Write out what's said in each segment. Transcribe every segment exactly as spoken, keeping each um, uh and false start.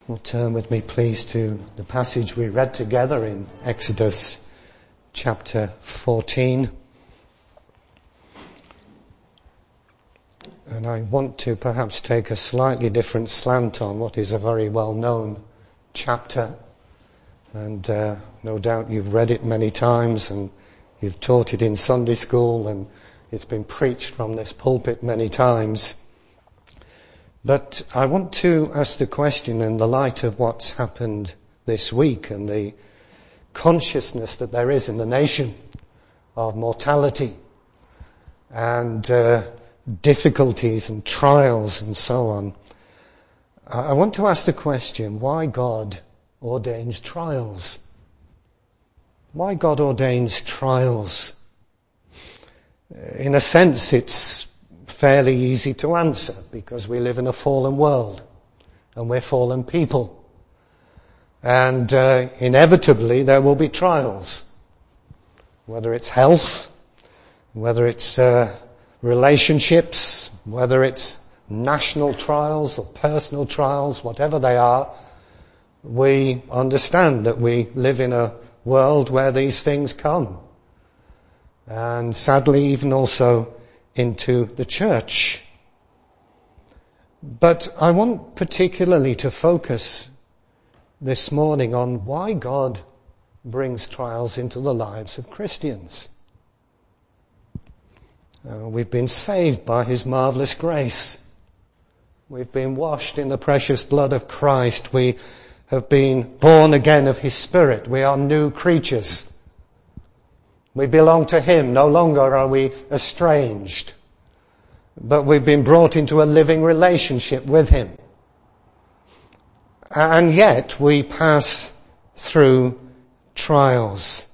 Well, turn with me please to the passage we read together in Exodus chapter fourteen. And I want to perhaps take a slightly different slant on what is a very well-known chapter. And uh, no doubt you've read it many times and you've taught it in Sunday school and it's been preached from this pulpit many times. But I want to ask the question in the light of what's happened this week and the consciousness that there is in the nation of mortality and uh, difficulties and trials and so on. I want to ask the question, why God ordains trials? Why God ordains trials? In a sense, it's fairly easy to answer because we live in a fallen world and we're fallen people. And uh, inevitably there will be trials. Whether it's health, whether it's uh, relationships, whether it's national trials or personal trials, whatever they are, we understand that we live in a world where these things come. And sadly even also into the church. But I want particularly to focus this morning on why God brings trials into the lives of Christians. Uh, we've been saved by His marvelous grace. We've been washed in the precious blood of Christ. We have been born again of His Spirit. We are new creatures. We belong to Him. No longer are we estranged. But we've been brought into a living relationship with Him. And yet we pass through trials.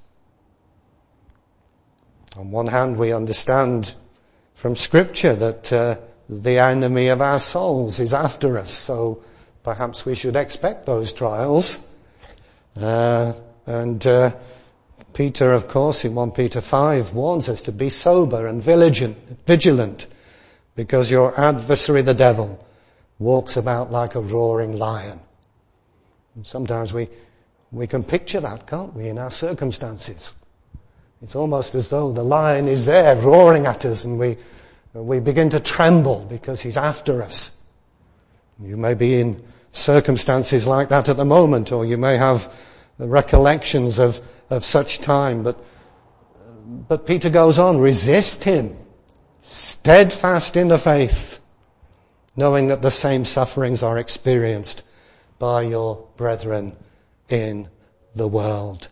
On one hand, we understand from Scripture that uh, the enemy of our souls is after us. So perhaps we should expect those trials. Uh, and uh, Peter, of course, in First Peter five warns us to be sober and vigilant, vigilant, because your adversary, the devil, walks about like a roaring lion. And sometimes we we can picture that, can't we, in our circumstances? It's almost as though the lion is there roaring at us and we we begin to tremble because he's after us. You may be in circumstances like that at the moment, or you may have recollections of of such time, but but Peter goes on, resist him, steadfast in the faith, knowing that the same sufferings are experienced by your brethren in the world.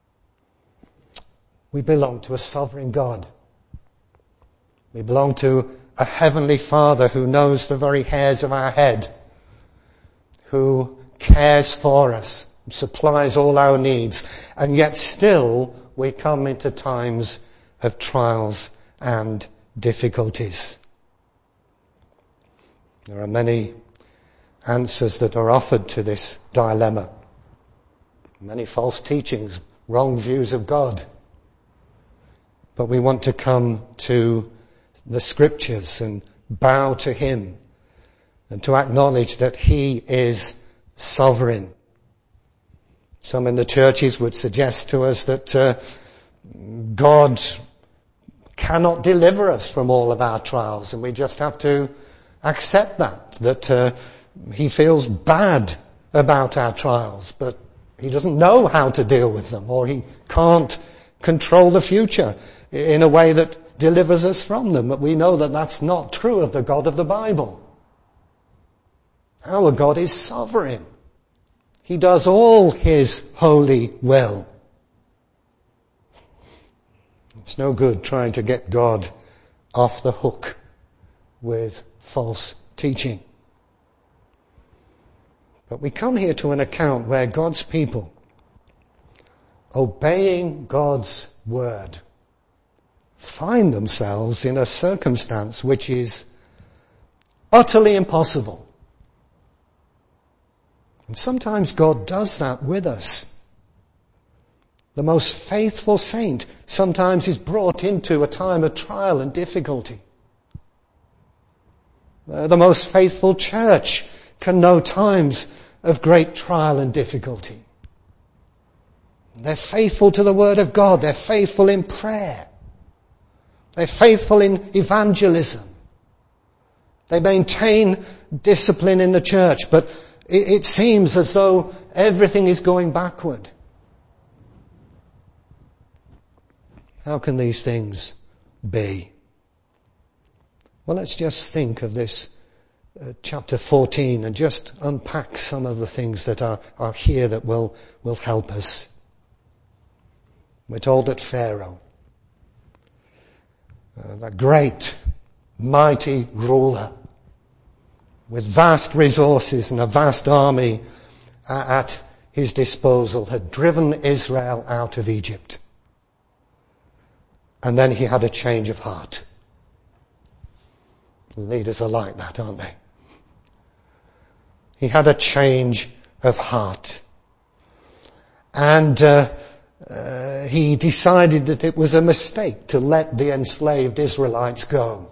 We belong to a sovereign God. We belong to a heavenly Father who knows the very hairs of our head, who cares for us, supplies all our needs, and yet still we come into times of trials and difficulties. There are many answers that are offered to this dilemma. Many false teachings, wrong views of God. But we want to come to the Scriptures and bow to Him and to acknowledge that He is sovereign. Some in the churches would suggest to us that uh, God cannot deliver us from all of our trials, and we just have to accept that, that uh, He feels bad about our trials, but He doesn't know how to deal with them, or He can't control the future in a way that delivers us from them. But we know that that's not true of the God of the Bible. Our God is sovereign. He does all His holy will. It's no good trying to get God off the hook with false teaching. But we come here to an account where God's people, obeying God's word, find themselves in a circumstance which is utterly impossible. And sometimes God does that with us. The most faithful saint sometimes is brought into a time of trial and difficulty. Uh, the most faithful church can know times of great trial and difficulty. They're faithful to the Word of God. They're faithful in prayer. They're faithful in evangelism. They maintain discipline in the church, but it, it seems as though everything is going backward. How can these things be? Well, let's just think of this uh, chapter fourteen and just unpack some of the things that are, are here that will, will help us. We're told that Pharaoh, uh, that great, mighty ruler with vast resources and a vast army at his disposal, had driven Israel out of Egypt. And then he had a change of heart. Leaders are like that, aren't they? He had a change of heart. And uh, uh, he decided that it was a mistake to let the enslaved Israelites go.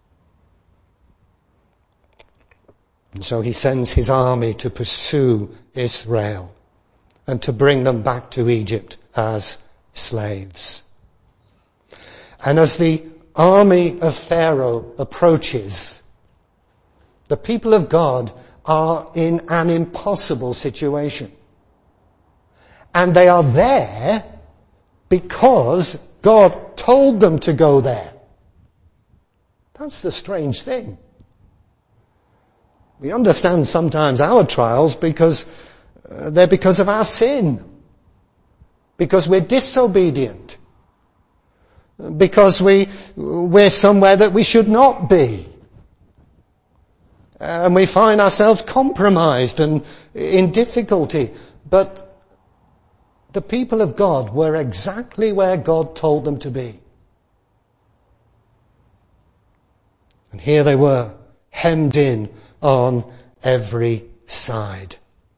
And so he sends his army to pursue Israel and to bring them back to Egypt as slaves. And as the army of Pharaoh approaches, the people of God are in an impossible situation. And they are there because God told them to go there. That's the strange thing. We understand sometimes our trials because uh, they're because of our sin. Because we're disobedient. Because we, we're somewhere that we should not be. And we find ourselves compromised and in difficulty. But the people of God were exactly where God told them to be. And here they were, hemmed in on every side.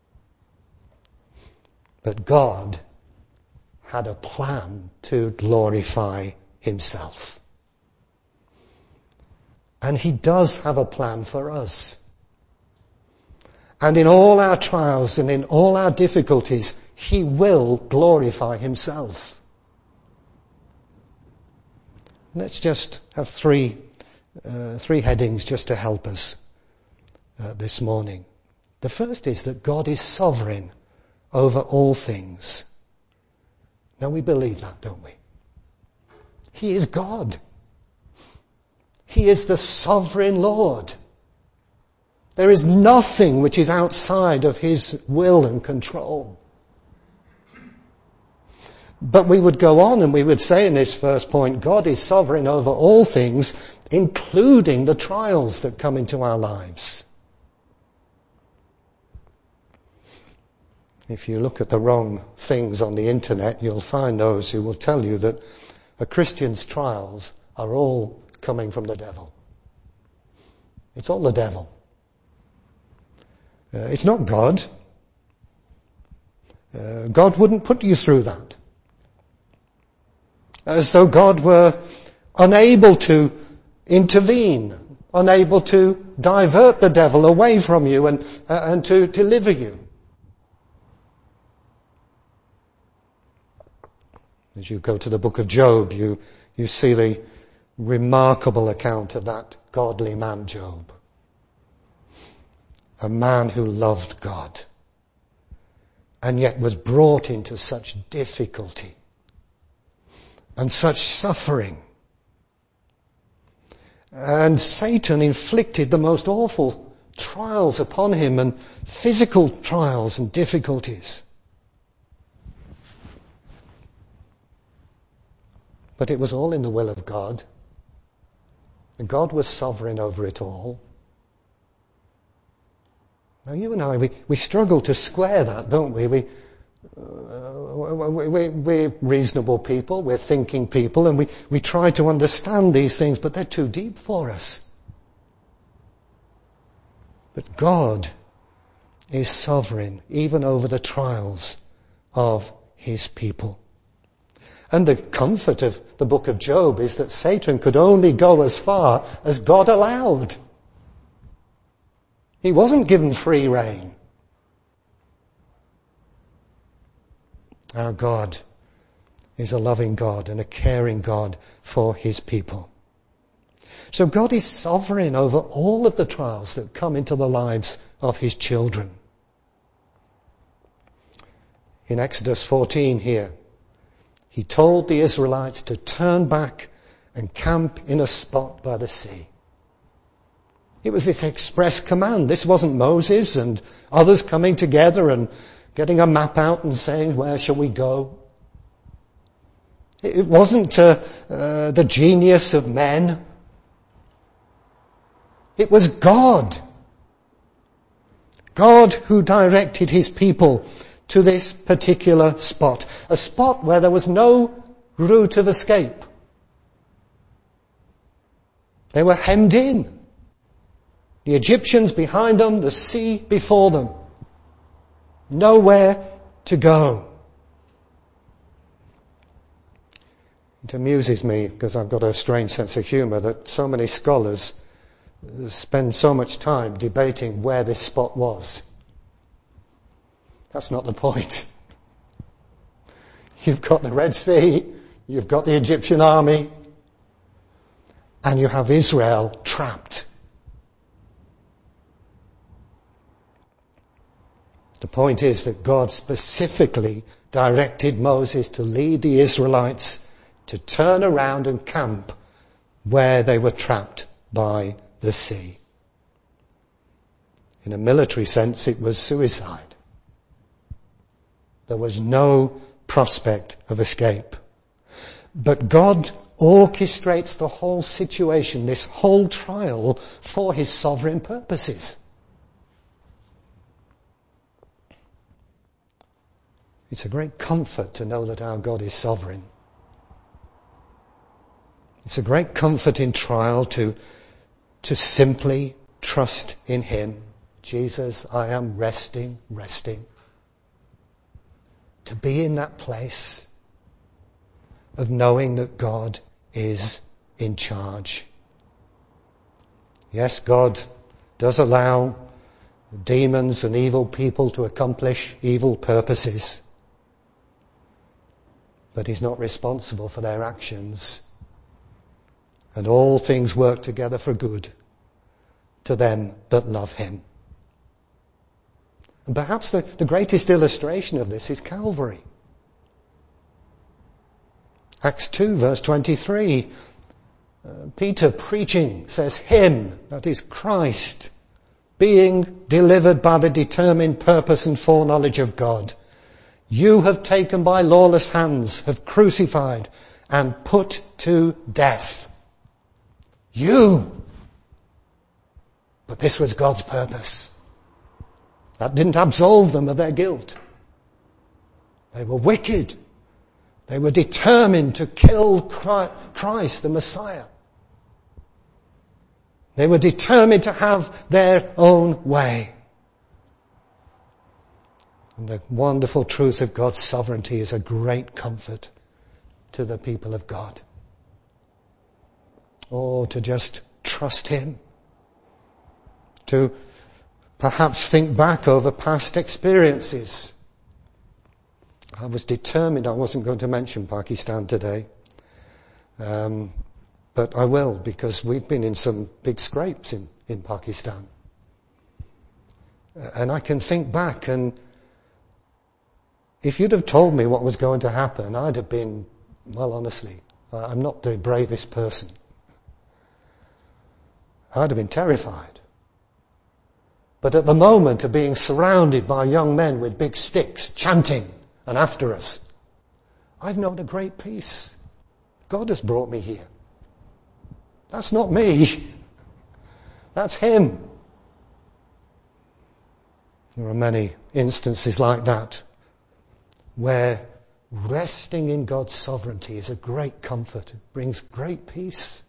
But God had a plan to glorify himself. And he does have a plan for us. And in all our trials and in all our difficulties, he will glorify himself. Let's just have three, uh, three headings just to help us uh, this morning. The first is that God is sovereign over all things. Now we believe that, don't we? He is God. He is the sovereign Lord. There is nothing which is outside of his will and control. But we would go on and we would say in this first point, God is sovereign over all things, including the trials that come into our lives. If you look at the wrong things on the internet, you'll find those who will tell you that a Christian's trials are all coming from the devil. It's all the devil. Uh, it's not God. Uh, God wouldn't put you through that. As though God were unable to intervene, unable to divert the devil away from you and, uh, and to deliver you. As you go to the book of Job, you, you see the remarkable account of that godly man Job. A man who loved God and yet was brought into such difficulty and such suffering. And Satan inflicted the most awful trials upon him, and physical trials and difficulties. But it was all in the will of God. And God was sovereign over it all. Now you and I, we, we struggle to square that, don't we? We, uh, we, we, we're reasonable people, we're thinking people, and we, we try to understand these things, but they're too deep for us. But God is sovereign even over the trials of his people. And the comfort of the book of Job is that Satan could only go as far as God allowed. He wasn't given free rein. Our God is a loving God and a caring God for his people. So God is sovereign over all of the trials that come into the lives of his children. In Exodus fourteen here, he told the Israelites to turn back and camp in a spot by the sea. It was this express command. This wasn't Moses and others coming together and getting a map out and saying, where shall we go? It wasn't uh, uh, the genius of men. It was God. God who directed his people to this particular spot. A spot where there was no route of escape. They were hemmed in. The Egyptians behind them, the sea before them. Nowhere to go. It amuses me, because I've got a strange sense of humour, that so many scholars spend so much time debating where this spot was. That's not the point. You've got the Red Sea, you've got the Egyptian army, and you have Israel trapped. The point is that God specifically directed Moses to lead the Israelites to turn around and camp where they were trapped by the sea. In a military sense, it was suicide. There was no prospect of escape. But God orchestrates the whole situation, this whole trial, for his sovereign purposes. It's a great comfort to know that our God is sovereign. It's a great comfort in trial to, to simply trust in him. Jesus, I am resting, resting. To be in that place of knowing that God is in charge. Yes, God does allow demons and evil people to accomplish evil purposes. But he's not responsible for their actions. And all things work together for good to them that love him. And perhaps the, the greatest illustration of this is Calvary. Acts two verse twenty-three. Uh, Peter preaching says, him, that is Christ, being delivered by the determined purpose and foreknowledge of God, you have taken by lawless hands, have crucified and put to death. You. But this was God's purpose. That didn't absolve them of their guilt. They were wicked. They were determined to kill Christ, the Messiah. They were determined to have their own way. And the wonderful truth of God's sovereignty is a great comfort to the people of God. Oh, to just trust him. To perhaps think back over past experiences. I was determined I wasn't going to mention Pakistan today. Um, but I will, because we've been in some big scrapes in, in Pakistan. And I can think back, and if you'd have told me what was going to happen, I'd have been, well, honestly, I'm not the bravest person. I'd have been terrified. But at the moment of being surrounded by young men with big sticks chanting and after us, I've known a great peace. God has brought me here. That's not me. That's him. There are many instances like that where resting in God's sovereignty is a great comfort. It brings great peace.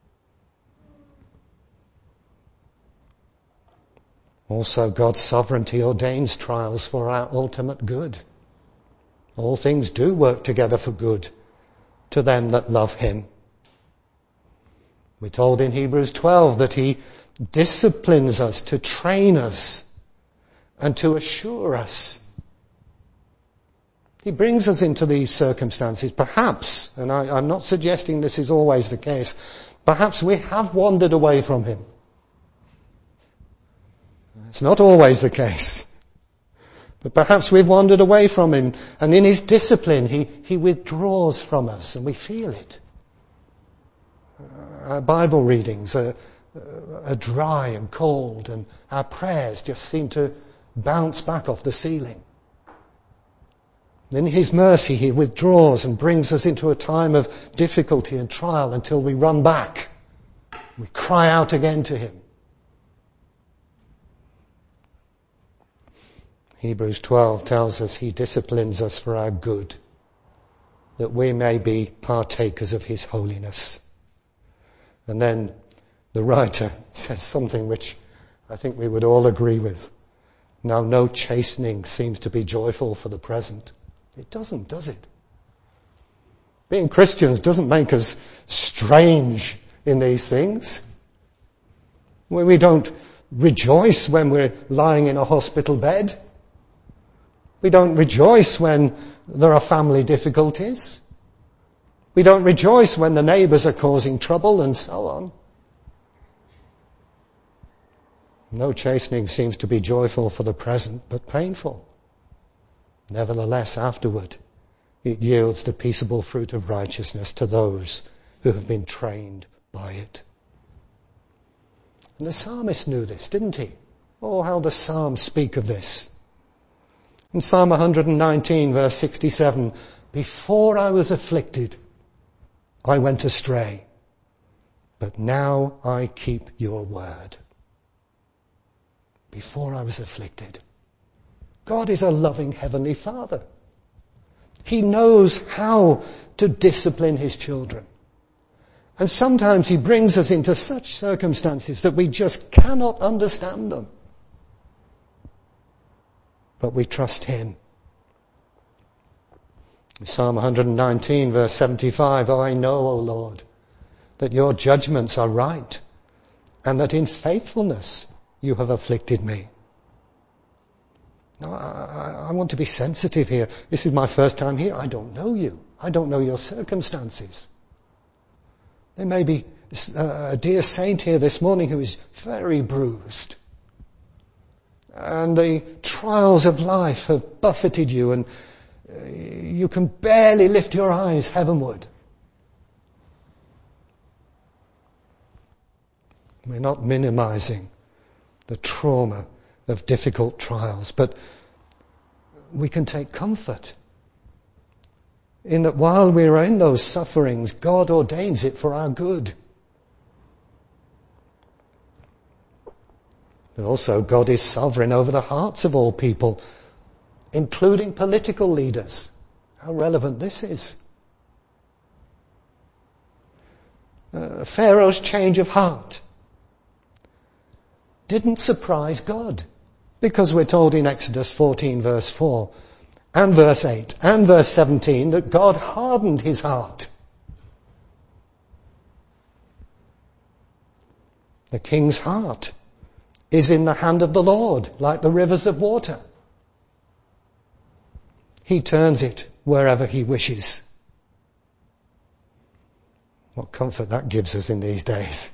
Also, God's sovereignty ordains trials for our ultimate good. All things do work together for good to them that love him. We're told in Hebrews twelve that he disciplines us to train us and to assure us. He brings us into these circumstances. Perhaps, and I, I'm not suggesting this is always the case, perhaps we have wandered away from him. It's not always the case. But perhaps we've wandered away from him, and in his discipline he, he withdraws from us, and we feel it. Uh, our Bible readings are, are dry and cold, and our prayers just seem to bounce back off the ceiling. In his mercy he withdraws and brings us into a time of difficulty and trial until we run back. We cry out again to him. Hebrews twelve tells us he disciplines us for our good, that we may be partakers of his holiness. And then the writer says something which I think we would all agree with. Now, no chastening seems to be joyful for the present. It doesn't, does it? Being Christians doesn't make us strange in these things. We don't rejoice when we're lying in a hospital bed. We don't rejoice when there are family difficulties. We don't rejoice when the neighbours are causing trouble and so on. No chastening seems to be joyful for the present, but painful. Nevertheless, afterward, it yields the peaceable fruit of righteousness to those who have been trained by it. And the psalmist knew this, didn't he? Oh, how the Psalms speak of this. In Psalm one nineteen, verse sixty-seven, before I was afflicted, I went astray, but now I keep your word. Before I was afflicted. God is a loving heavenly Father. He knows how to discipline his children. And sometimes he brings us into such circumstances that we just cannot understand them. But we trust him. In Psalm one nineteen, verse seventy-five, oh, I know, O Lord, that your judgments are right, and that in faithfulness you have afflicted me. Now, I, I, I want to be sensitive here. This is my first time here. I don't know you. I don't know your circumstances. There may be a dear saint here this morning who is very bruised. And the trials of life have buffeted you, and you can barely lift your eyes heavenward. We're not minimizing the trauma of difficult trials, but we can take comfort in that while we are in those sufferings, God ordains it for our good. But also, God is sovereign over the hearts of all people, including political leaders. How relevant this is. Uh, Pharaoh's change of heart didn't surprise God, because we're told in Exodus fourteen, verse four, and verse eight, and verse seventeen, that God hardened his heart. The king's heart is in the hand of the Lord, like the rivers of water. He turns it wherever he wishes. What comfort that gives us in these days.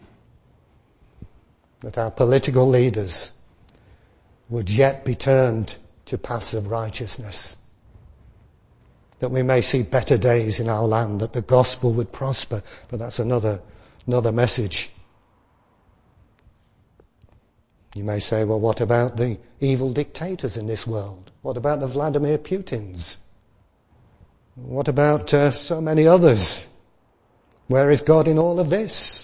That our political leaders would yet be turned to paths of righteousness. That we may see better days in our land, that the gospel would prosper. But that's another, another message. You may say, well, what about the evil dictators in this world? What about the Vladimir Putins? What about uh, so many others? Where is God in all of this?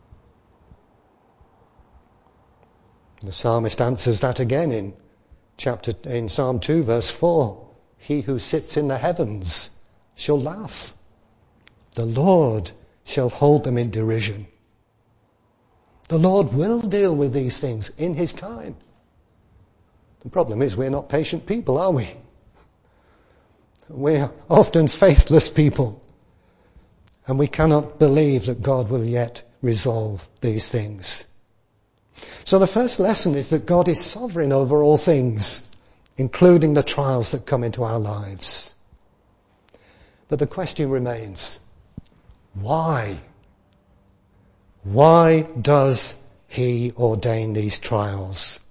The psalmist answers that again in chapter in Psalm two, verse four. He who sits in the heavens shall laugh. The Lord shall hold them in derision. The Lord will deal with these things in his time. The problem is we're not patient people, are we? We're often faithless people. And we cannot believe that God will yet resolve these things. So the first lesson is that God is sovereign over all things including the trials that come into our lives. But the question remains, why? Why does he ordain these trials?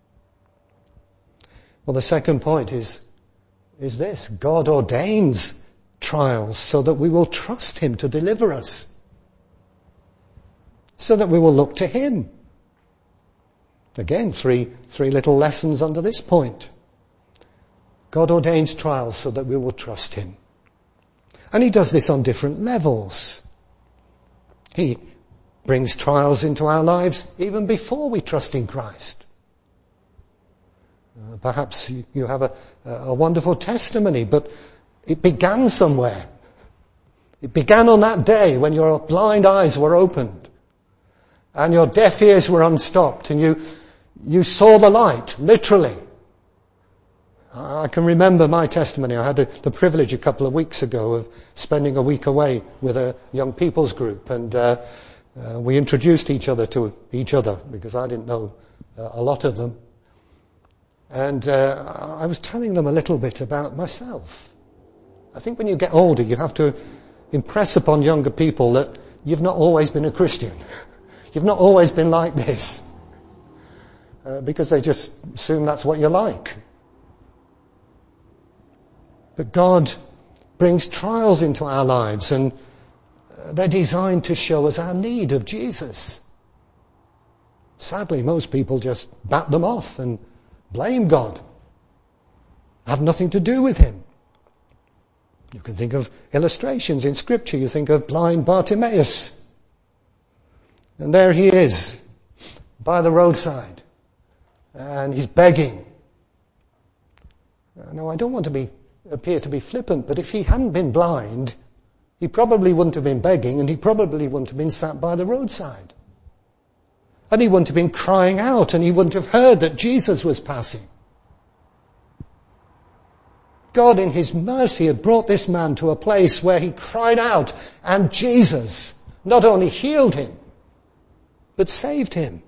Well, the second point is, is this. God ordains trials so that we will trust him to deliver us. So that we will look to him. Again, three, three little lessons under this point. God ordains trials so that we will trust him. And he does this on different levels. He brings trials into our lives even before we trust in Christ. Uh, perhaps you, you have a, a wonderful testimony, but it began somewhere. It began on that day when your blind eyes were opened and your deaf ears were unstopped and you, you saw the light, literally. I can remember my testimony. I had a, the privilege a couple of weeks ago of spending a week away with a young people's group, and uh, uh, we introduced each other to each other because I didn't know uh, a lot of them. And uh, I was telling them a little bit about myself. I think when you get older, you have to impress upon younger people that you've not always been a Christian. You've not always been like this. Uh, because they just assume that's what you're like. But God brings trials into our lives, and they're designed to show us our need of Jesus. Sadly, most people just bat them off and blame God. Have nothing to do with him. You can think of illustrations in Scripture. You think of blind Bartimaeus. And there he is, by the roadside. And he's begging. Now, I don't want to be appear to be flippant, but if he hadn't been blind, he probably wouldn't have been begging, and he probably wouldn't have been sat by the roadside. And he wouldn't have been crying out, and he wouldn't have heard that Jesus was passing. God in his mercy had brought this man to a place where he cried out, and Jesus not only healed him, but saved him.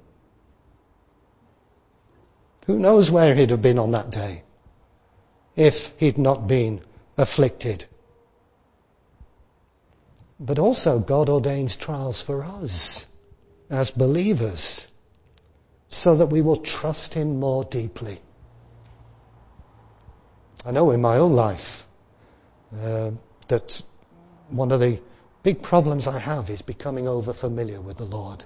Who knows where he'd have been on that day if he'd not been afflicted. But also God ordains trials for us as believers so that we will trust him more deeply. I know in my own life uh, that one of the big problems I have is becoming over familiar with the Lord.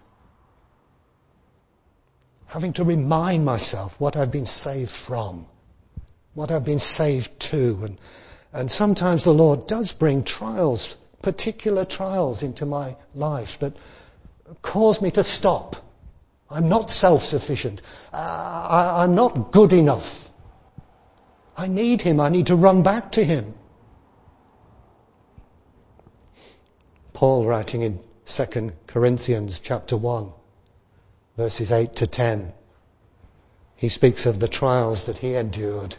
Having to remind myself what I've been saved from, what I've been saved to. And, and sometimes the Lord does bring trials, particular trials into my life that cause me to stop. I'm not self-sufficient. Uh, I, I'm not good enough. I need him. I need to run back to him. Paul, writing in Second Corinthians chapter one, verses eight to ten, he speaks of the trials that he endured.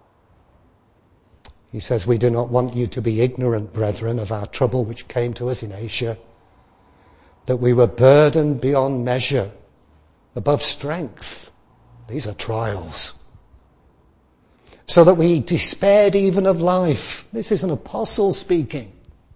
He says, "We do not want you to be ignorant, brethren, of our trouble which came to us in Asia, that we were burdened beyond measure, above strength." These are trials. "So that we despaired even of life." This is an apostle speaking.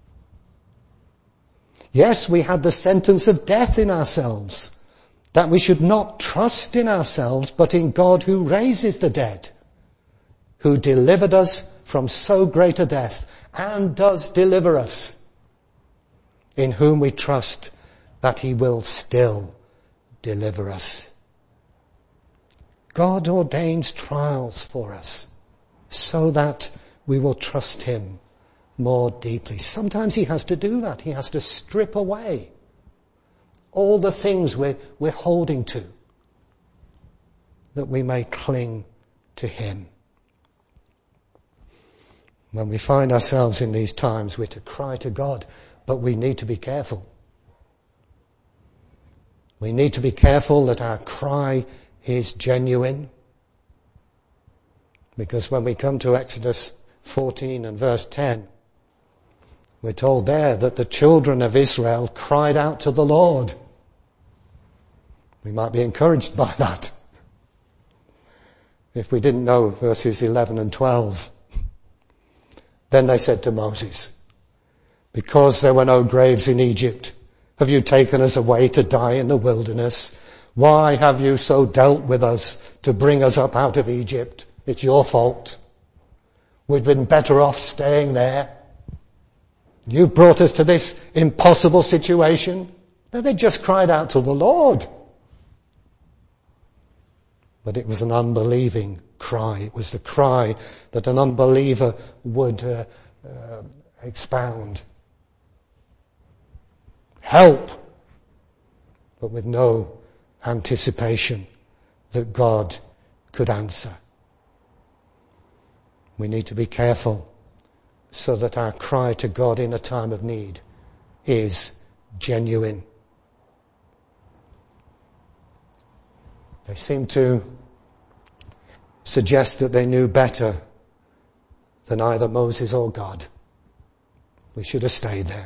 "Yes, we had the sentence of death in ourselves, that we should not trust in ourselves, but in God who raises the dead, who delivered us from so great a death, and does deliver us, in whom we trust that he will still deliver us." God ordains trials for us so that we will trust him more deeply. Sometimes he has to do that. He has to strip away all the things we're, we're holding to, that we may cling to him. When we find ourselves in these times, we're to cry to God, but we need to be careful. We need to be careful that our cry is genuine. Because when we come to Exodus fourteen and verse ten, we're told there that the children of Israel cried out to the Lord. We might be encouraged by that. if we didn't know verses eleven and twelve. Then they said to Moses, because there were no graves in Egypt, have you taken us away to die in the wilderness? Why have you so dealt with us to bring us up out of Egypt? It's your fault. We'd been better off staying there. You've brought us to this impossible situation. No, they just cried out to the Lord. But it was an unbelieving cry. It was the cry that an unbeliever would uh, uh, expound. Help! But with no anticipation that God could answer. We need to be careful so that our cry to God in a time of need is genuine. They seem to suggest that they knew better than either Moses or God. We should have stayed there.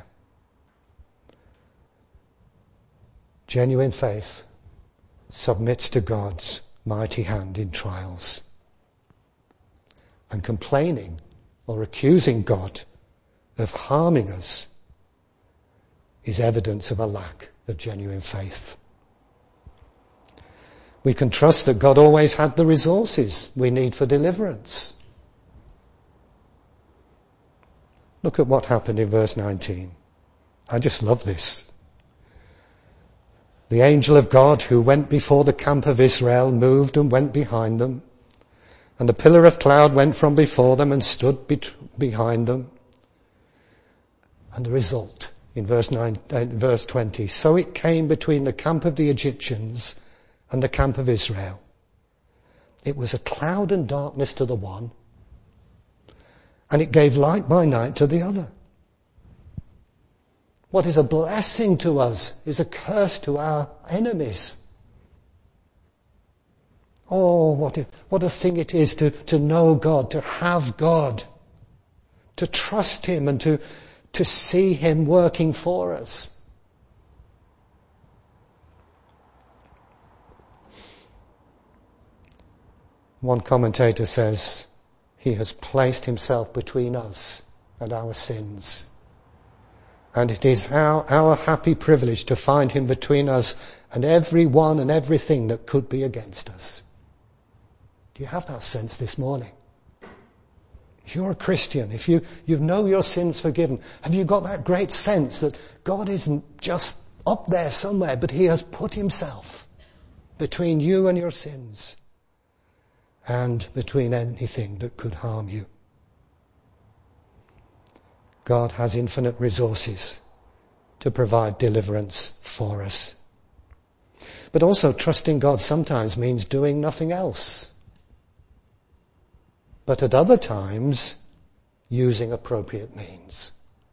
Genuine faith submits to God's mighty hand in trials. And complaining or accusing God of harming us is evidence of a lack of genuine faith. We can trust that God always had the resources we need for deliverance. Look at what happened in verse nineteen. I just love this. The angel of God who went before the camp of Israel moved and went behind them. And a pillar of cloud went from before them and stood be- behind them. And the result in verse nine, uh, verse twenty. So it came between the camp of the Egyptians and the camp of Israel. It was a cloud and darkness to the one, and it gave light by night to the other. What is a blessing to us is a curse to our enemies. Oh, what a, what a thing it is to, to know God, to have God, to trust Him and to, to see Him working for us. One commentator says, He has placed Himself between us and our sins. And it is our, our happy privilege to find Him between us and everyone and everything that could be against us. Do you have that sense this morning? If you're a Christian, if you, you know your sins forgiven, have you got that great sense that God isn't just up there somewhere, but He has put Himself between you and your sins and between anything that could harm you? God has infinite resources to provide deliverance for us. But also trusting God sometimes means doing nothing else. But at other times, using appropriate means.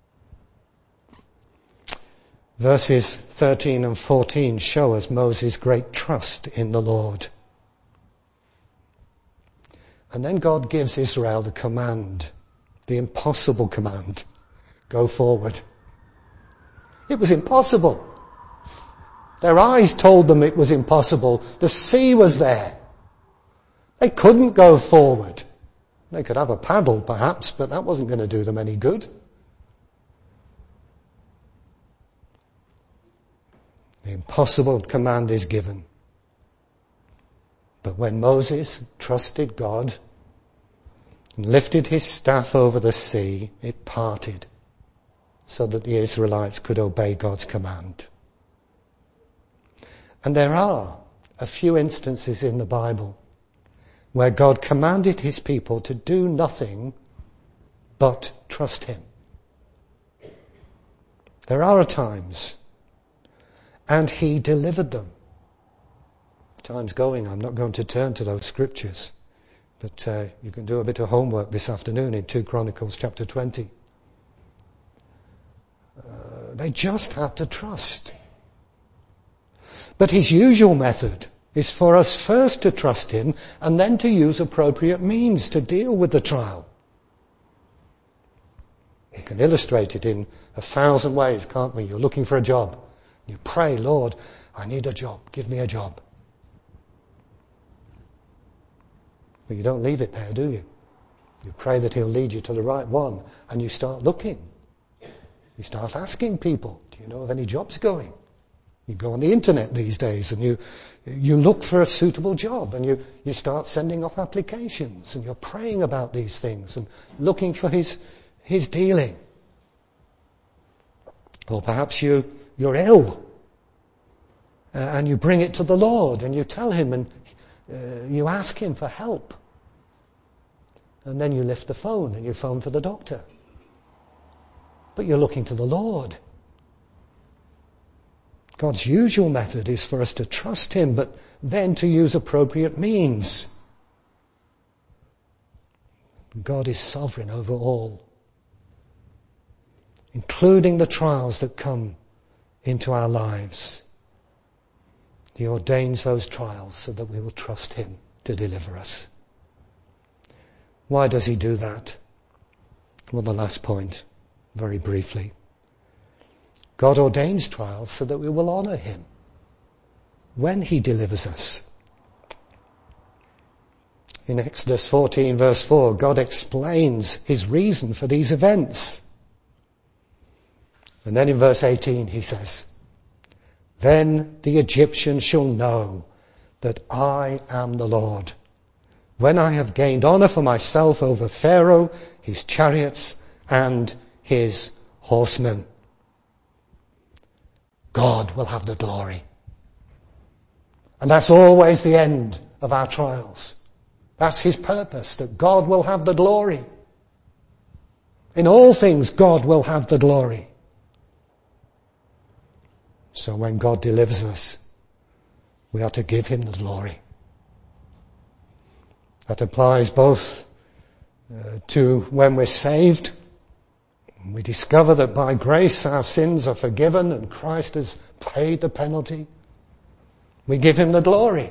Verses thirteen and fourteen show us Moses' great trust in the Lord. And then God gives Israel the command, the impossible command. Go forward. It was impossible. Their eyes told them it was impossible. The sea was there. They couldn't go forward. They could have a paddle perhaps, but that wasn't going to do them any good. The impossible command is given. But when Moses trusted God and lifted his staff over the sea, it parted so that the Israelites could obey God's command. And there are a few instances in the Bible where God commanded His people to do nothing but trust Him. There are times, and He delivered them. Time's going, I'm not going to turn to those scriptures, but uh, you can do a bit of homework this afternoon in Second Chronicles chapter twenty. Uh, they just had to trust. But His usual method is for us first to trust Him and then to use appropriate means to deal with the trial. You can illustrate it in a thousand ways, can't we? You're looking for a job. You pray, Lord, I need a job. Give me a job. But you don't leave it there, do you? You pray that he'll lead you to the right one, and you start looking. You start asking people, do you know of any jobs going? You go on the internet these days and you you look for a suitable job, and you, you start sending off applications, and you're praying about these things and looking for his his dealing. Or perhaps you, you're ill, uh, and you bring it to the Lord, and you tell him, and uh, you ask him for help. And then you lift the phone and you phone for the doctor. But you're looking to the Lord. God's usual method is for us to trust him, but then to use appropriate means. God is sovereign over all, including the trials that come into our lives. He ordains those trials so that we will trust him to deliver us. Why does he do that? Well, the last point, very briefly. God ordains trials so that we will honour him when he delivers us. In Exodus fourteen verse four, God explains his reason for these events. And then in verse eighteen he says, "Then the Egyptians shall know that I am the Lord, when I have gained honour for myself over Pharaoh, his chariots, and his horsemen." God will have the glory. And that's always the end of our trials. That's his purpose, that God will have the glory. In all things, God will have the glory. So when God delivers us, we are to give him the glory. That applies both uh, to when we're saved. We discover that by grace our sins are forgiven and Christ has paid the penalty. We give him the glory.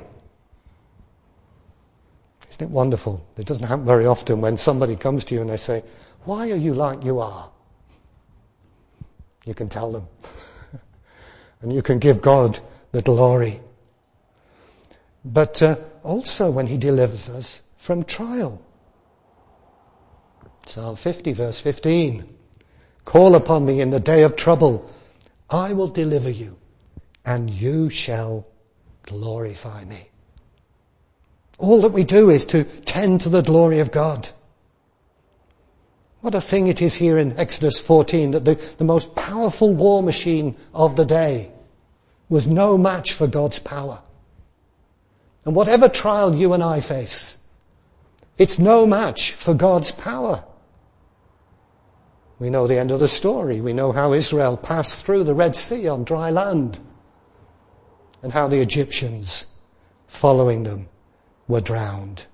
Isn't it wonderful? It doesn't happen very often when somebody comes to you and they say, "Why are you like you are?" You can tell them. And you can give God the glory. But uh, also when he delivers us from trial. Psalm fifty verse fifteen. "Call upon me in the day of trouble. I will deliver you, and you shall glorify me." All that we do is to tend to the glory of God. What a thing it is here in Exodus fourteen that the, the most powerful war machine of the day was no match for God's power. And whatever trial you and I face, it's no match for God's power. We know the end of the story. We know how Israel passed through the Red Sea on dry land, and how the Egyptians, following them, were drowned.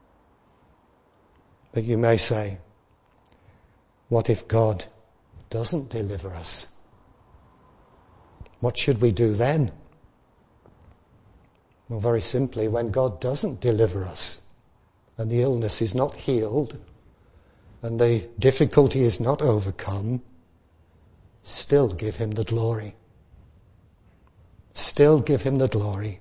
But you may say, what if God doesn't deliver us? What should we do then? Well, very simply, when God doesn't deliver us, and the illness is not healed, and the difficulty is not overcome, still give him the glory. Still give him the glory.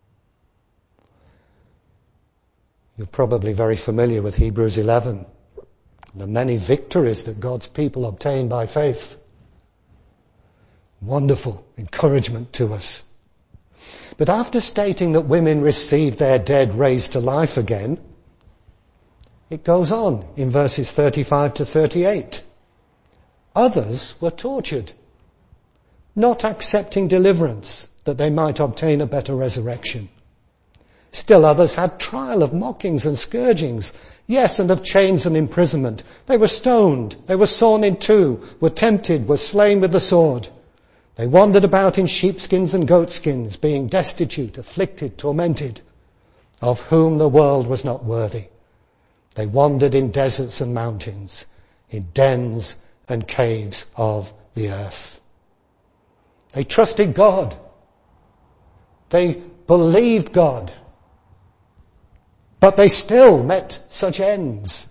You're probably very familiar with Hebrews eleven, the many victories that God's people obtain by faith. Wonderful encouragement to us. But after stating that women received their dead raised to life again, it goes on in verses thirty-five to thirty-eight. Others were tortured, not accepting deliverance that they might obtain a better resurrection. Still others had trial of mockings and scourgings, yes, and of chains and imprisonment. They were stoned, they were sawn in two, were tempted, were slain with the sword. They wandered about in sheepskins and goatskins, being destitute, afflicted, tormented, of whom the world was not worthy. They wandered in deserts and mountains, in dens and caves of the earth. They trusted God. They believed God. But they still met such ends.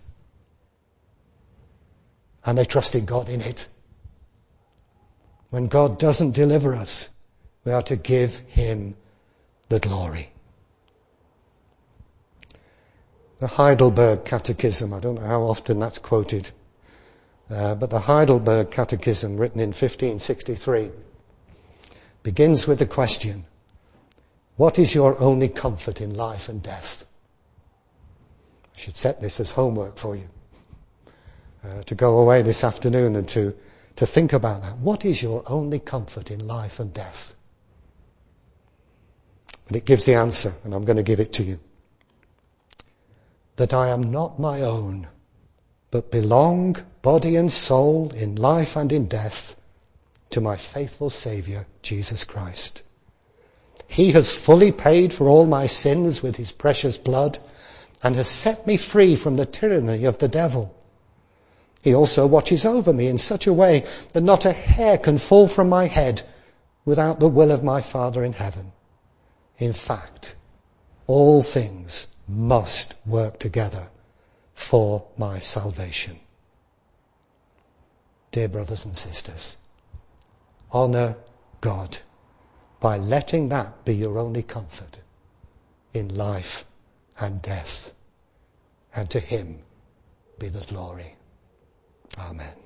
And they trusted God in it. When God doesn't deliver us, we are to give him the glory. The Heidelberg Catechism, I don't know how often that's quoted, uh, but the Heidelberg Catechism, written in fifteen sixty-three, begins with the question, what is your only comfort in life and death? I should set this as homework for you, uh, to go away this afternoon and to, to think about that. What is your only comfort in life and death? But it gives the answer, and I'm going to give it to you. That I am not my own, but belong, body and soul, in life and in death, to my faithful Saviour, Jesus Christ. He has fully paid for all my sins with his precious blood, and has set me free from the tyranny of the devil. He also watches over me in such a way that not a hair can fall from my head without the will of my Father in heaven. In fact, all things must work together for my salvation. Dear brothers and sisters, honour God by letting that be your only comfort in life and death, and to him be the glory. Amen.